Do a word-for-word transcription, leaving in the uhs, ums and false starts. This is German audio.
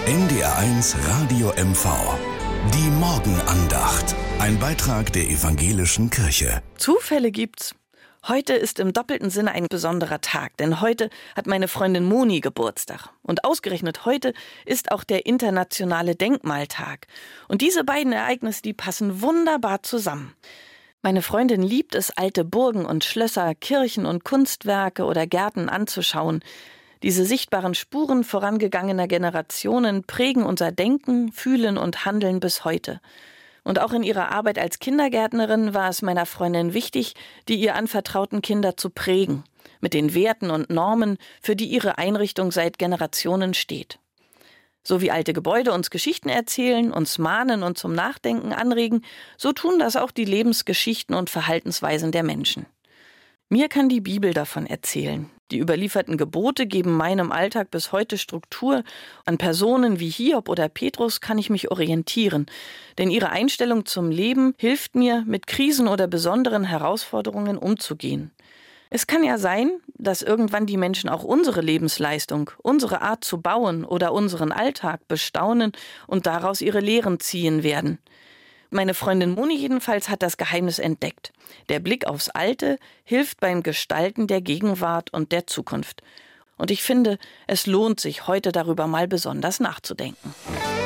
N D R eins Radio M V. Die Morgenandacht. Ein Beitrag der Evangelischen Kirche. Zufälle gibt's. Heute ist im doppelten Sinne ein besonderer Tag, denn heute hat meine Freundin Moni Geburtstag. Und ausgerechnet heute ist auch der internationale Denkmaltag. Und diese beiden Ereignisse, die passen wunderbar zusammen. Meine Freundin liebt es, alte Burgen und Schlösser, Kirchen und Kunstwerke oder Gärten anzuschauen. Diese sichtbaren Spuren vorangegangener Generationen prägen unser Denken, Fühlen und Handeln bis heute. Und auch in ihrer Arbeit als Kindergärtnerin war es meiner Freundin wichtig, die ihr anvertrauten Kinder zu prägen, mit den Werten und Normen, für die ihre Einrichtung seit Generationen steht. So wie alte Gebäude uns Geschichten erzählen, uns mahnen und zum Nachdenken anregen, so tun das auch die Lebensgeschichten und Verhaltensweisen der Menschen. Mir kann die Bibel davon erzählen. Die überlieferten Gebote geben meinem Alltag bis heute Struktur. An Personen wie Hiob oder Petrus kann ich mich orientieren. Denn ihre Einstellung zum Leben hilft mir, mit Krisen oder besonderen Herausforderungen umzugehen. Es kann ja sein, dass irgendwann die Menschen auch unsere Lebensleistung, unsere Art zu bauen oder unseren Alltag bestaunen und daraus ihre Lehren ziehen werden. Meine Freundin Moni jedenfalls hat das Geheimnis entdeckt. Der Blick aufs Alte hilft beim Gestalten der Gegenwart und der Zukunft. Und ich finde, es lohnt sich, heute darüber mal besonders nachzudenken.